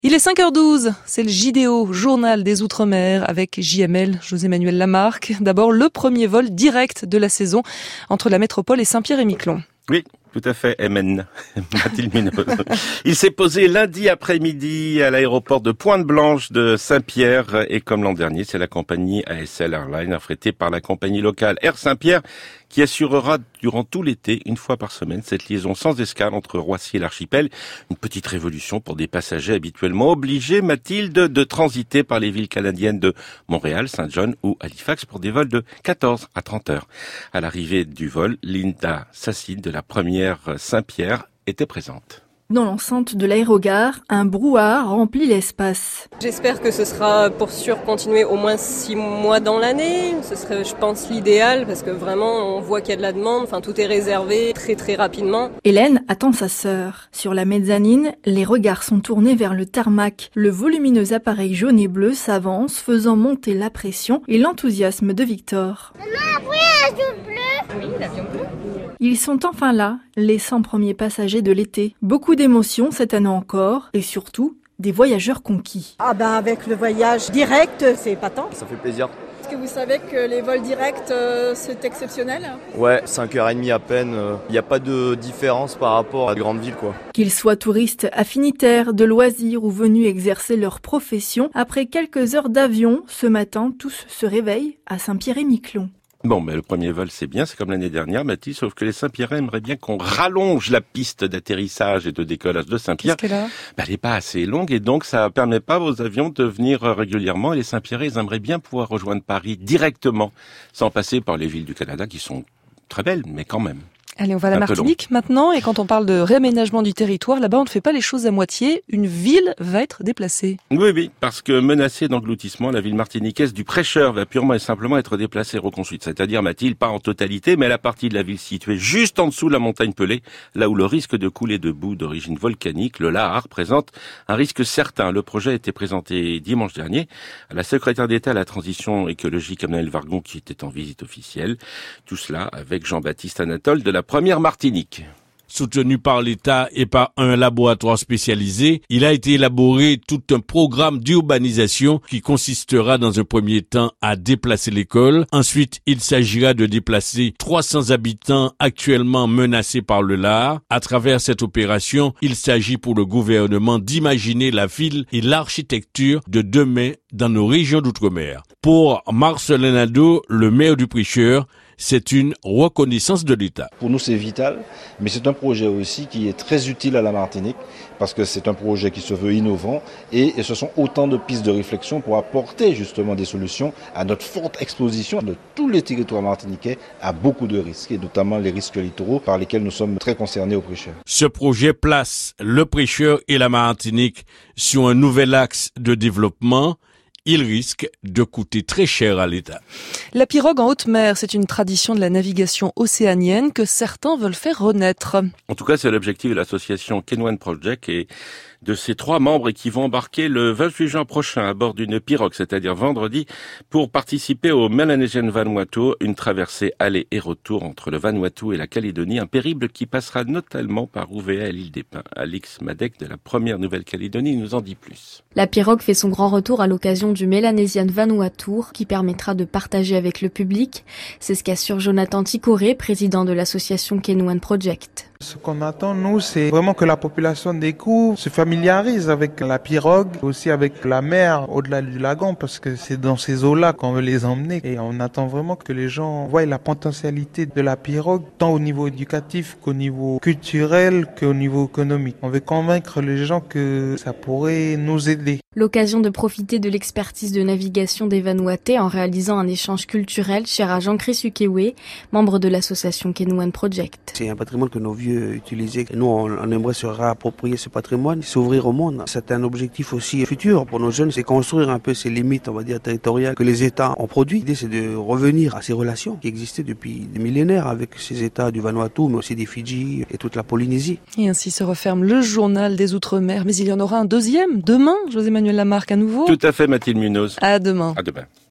Il est 5h12, c'est le JDO, Journal des Outre-mer, avec JML, José-Manuel Lamarque. D'abord, le premier vol direct de la saison entre la métropole et Saint-Pierre-et-Miquelon. Oui, tout à fait, MN, Mathilde Munoz. Il s'est posé lundi après-midi à l'aéroport de Pointe-Blanche de Saint-Pierre et comme l'an dernier, c'est la compagnie ASL Airlines affrétée par la compagnie locale Air Saint-Pierre qui assurera durant tout l'été, une fois par semaine, cette liaison sans escale entre Roissy et l'archipel. Une petite révolution pour des passagers habituellement obligés, Mathilde, de transiter par les villes canadiennes de Montréal, Saint-John ou Halifax pour des vols de 14 à 30 heures. À l'arrivée du vol, Linda Sassid de la première Saint-Pierre était présente. Dans l'enceinte de l'aérogare, un brouhaha remplit l'espace. J'espère que ce sera pour sûr continuer au moins 6 mois dans l'année. Ce serait, je pense, l'idéal parce que vraiment, on voit qu'il y a de la demande. Enfin, tout est réservé très rapidement. Hélène attend sa sœur. Sur la mezzanine, les regards sont tournés vers le tarmac. Le volumineux appareil jaune et bleu s'avance, faisant monter la pression et l'enthousiasme de Victor. Maman, oui, l'avion bleu. Oui, l'avion bleu. Ils sont enfin là, les 100 premiers passagers de l'été. Beaucoup d'émotions cette année encore, et surtout, des voyageurs conquis. Avec le voyage direct, c'est épatant. Ça fait plaisir. Est-ce que vous savez que les vols directs, c'est exceptionnel ? Ouais, 5h30 à peine. Il n'y a pas de différence par rapport à de grandes villes, quoi. Qu'ils soient touristes affinitaires, de loisirs ou venus exercer leur profession, après quelques heures d'avion, ce matin, tous se réveillent à Saint-Pierre-et-Miquelon. Bon, mais le premier vol, c'est bien, c'est comme l'année dernière, Mathilde, sauf que les Saint-Pierrais aimeraient bien qu'on rallonge la piste d'atterrissage et de décollage de Saint-Pierre. Qu'est-ce qu'elle a ? Elle n'est pas assez longue et donc ça permet pas aux avions de venir régulièrement et les Saint-Pierrais, ils aimeraient bien pouvoir rejoindre Paris directement, sans passer par les villes du Canada qui sont très belles, mais quand même. Allez, on va à la Martinique maintenant, et quand on parle de réaménagement du territoire, là-bas on ne fait pas les choses à moitié, une ville va être déplacée. Oui, parce que menacée d'engloutissement, la ville martiniquaise du Prêcheur va purement et simplement être déplacée et reconstruite. C'est-à-dire, Mathilde, pas en totalité, mais la partie de la ville située juste en dessous de la montagne Pelée, là où le risque de couler de boue d'origine volcanique, le lahar, présente un risque certain. Le projet a été présenté dimanche dernier à la secrétaire d'État à la transition écologique, Emmanuelle Vargon, qui était en visite officielle. Tout cela avec Jean-Baptiste Anatole de la première Martinique. Soutenu par l'État et par un laboratoire spécialisé, il a été élaboré tout un programme d'urbanisation qui consistera dans un premier temps à déplacer l'école. Ensuite, il s'agira de déplacer 300 habitants actuellement menacés par le lahar. À travers cette opération, il s'agit pour le gouvernement d'imaginer la ville et l'architecture de demain dans nos régions d'outre-mer. Pour Marcelin Nadeau, le maire du Prêcheur, c'est une reconnaissance de l'État. Pour nous, c'est vital, mais c'est un projet aussi qui est très utile à la Martinique parce que c'est un projet qui se veut innovant et ce sont autant de pistes de réflexion pour apporter justement des solutions à notre forte exposition de tous les territoires martiniquais à beaucoup de risques et notamment les risques littoraux par lesquels nous sommes très concernés au Prêcheur. Ce projet place le Prêcheur et la Martinique sur un nouvel axe de développement. Il risque de coûter très cher à l'État. La pirogue en haute mer, c'est une tradition de la navigation océanienne que certains veulent faire renaître. En tout cas, c'est l'objectif de l'association Kenwan Project et de ses 3 membres qui vont embarquer le 28 juin prochain à bord d'une pirogue, c'est-à-dire vendredi, pour participer au Melanesian Vanuatu, une traversée aller et retour entre le Vanuatu et la Calédonie, un périple qui passera notamment par Ouvéa et l'île des Pins. Alix Madec de la première Nouvelle-Calédonie nous en dit plus. La pirogue fait son grand retour à l'occasion du Melanesian Vanuatu qui permettra de partager avec le public. C'est ce qu'assure Jonathan Ticoré, président de l'association Kenwan Project. Ce qu'on attend, nous, c'est vraiment que la population découvre, se familiarise avec la pirogue, aussi avec la mer au-delà du lagon, parce que c'est dans ces eaux-là qu'on veut les emmener. Et on attend vraiment que les gens voient la potentialité de la pirogue, tant au niveau éducatif qu'au niveau culturel, qu'au niveau économique. On veut convaincre les gens que ça pourrait nous aider. L'occasion de profiter de l'expertise de navigation des Vanuatais en réalisant un échange culturel cher à Jean-Chris Ukewe, membre de l'association Kenwan Project. C'est un patrimoine que nos vieux utilisaient. Nous, on aimerait se réapproprier ce patrimoine, s'ouvrir au monde. C'est un objectif aussi futur pour nos jeunes, c'est construire un peu ces limites, on va dire, territoriales que les États ont produit. L'idée, c'est de revenir à ces relations qui existaient depuis des millénaires avec ces États du Vanuatu, mais aussi des Fidji et toute la Polynésie. Et ainsi se referme le journal des Outre-mer. Mais il y en aura un deuxième demain, José-Manuel Lamarque à nouveau. Tout à fait, Mathilde Munoz. À demain. À demain.